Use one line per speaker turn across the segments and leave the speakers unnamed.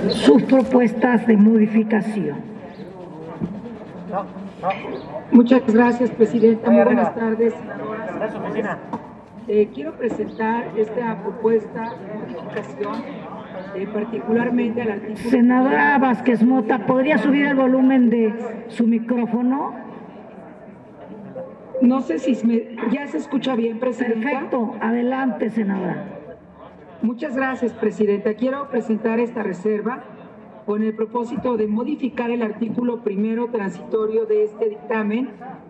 sus propuestas de modificación.
Muchas gracias, presidenta. Muy buenas tardes, senadoras. Quiero presentar esta propuesta de modificación, particularmente al artículo...
Senadora Vázquez Mota, ¿podría subir el volumen de su micrófono?
No sé si ya se escucha bien, presidenta.
Perfecto, adelante, senadora.
Muchas gracias, presidenta. Quiero presentar esta reserva con el propósito de modificar el artículo primero transitorio de este dictamen,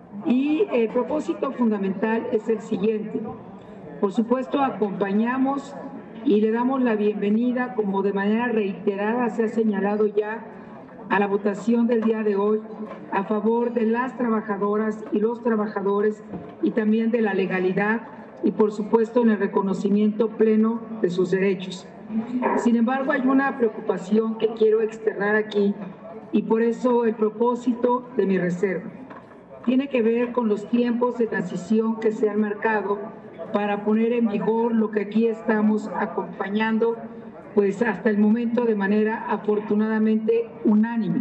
y el propósito fundamental es el siguiente. Por supuesto, acompañamos y le damos la bienvenida, como de manera reiterada se ha señalado ya, a la votación del día de hoy a favor de las trabajadoras y los trabajadores, y también de la legalidad y, por supuesto, en el reconocimiento pleno de sus derechos. Sin embargo, hay una preocupación que quiero externar aquí, y por eso el propósito de mi reserva tiene que ver con los tiempos de transición que se han marcado para poner en vigor lo que aquí estamos acompañando, pues hasta el momento de manera afortunadamente unánime.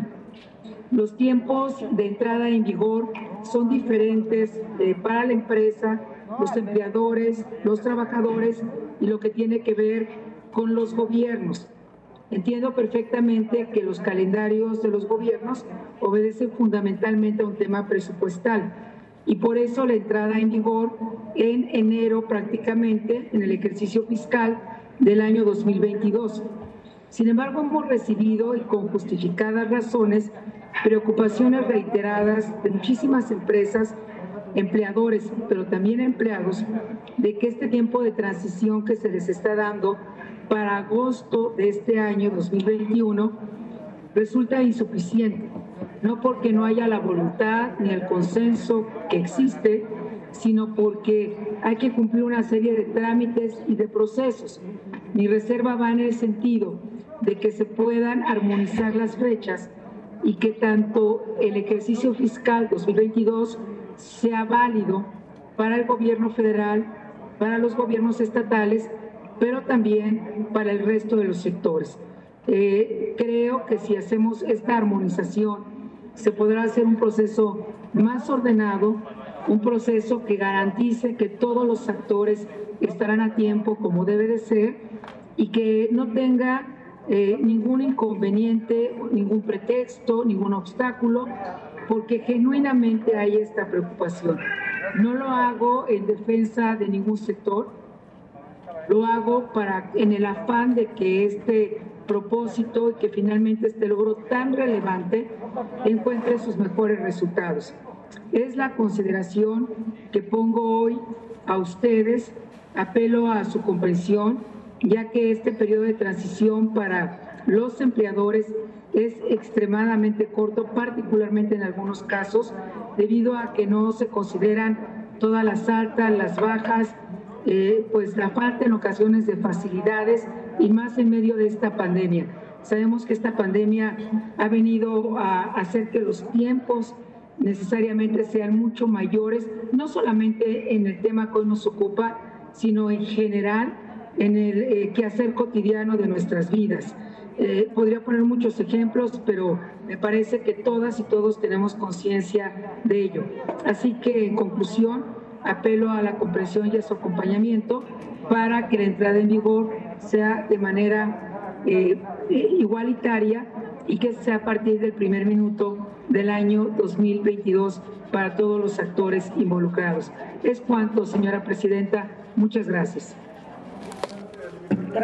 Los tiempos de entrada en vigor son diferentes para la empresa, los empleadores, los trabajadores y lo que tiene que ver con los gobiernos. Entiendo perfectamente que los calendarios de los gobiernos obedecen fundamentalmente a un tema presupuestal, y por eso la entrada en vigor en enero, prácticamente en el ejercicio fiscal del año 2022. Sin embargo, hemos recibido, y con justificadas razones, preocupaciones reiteradas de muchísimas empresas, empleadores, pero también empleados, de que este tiempo de transición que se les está dando para agosto de este año 2021 resulta insuficiente, no porque no haya la voluntad ni el consenso que existe, sino porque hay que cumplir una serie de trámites y de procesos. Mi reserva va en el sentido de que se puedan armonizar las fechas y que tanto el ejercicio fiscal 2022 sea válido para el gobierno federal, para los gobiernos estatales, pero también para el resto de los sectores. Creo que si hacemos esta armonización, se podrá hacer un proceso más ordenado, un proceso que garantice que todos los actores estarán a tiempo como debe de ser, y que no tenga ningún inconveniente, ningún pretexto, ningún obstáculo, porque genuinamente hay esta preocupación. No lo hago en defensa de ningún sector, lo hago en el afán de que este propósito y que finalmente este logro tan relevante encuentre sus mejores resultados. Es la consideración que pongo hoy a ustedes, apelo a su comprensión, ya que este periodo de transición para los empleadores es extremadamente corto, particularmente en algunos casos, debido a que no se consideran todas las altas, las bajas, pues la falta en ocasiones de facilidades, y más en medio de esta pandemia. Sabemos que esta pandemia ha venido a hacer que los tiempos necesariamente sean mucho mayores, no solamente en el tema que hoy nos ocupa, sino en general en el quehacer cotidiano de nuestras vidas. Podría poner muchos ejemplos, pero me parece que todas y todos tenemos conciencia de ello. Así que, en conclusión, apelo a la comprensión y a su acompañamiento para que la entrada en vigor sea de manera igualitaria, y que sea a partir del primer minuto del año 2022 para todos los actores involucrados. Es cuanto, señora presidenta. Muchas gracias.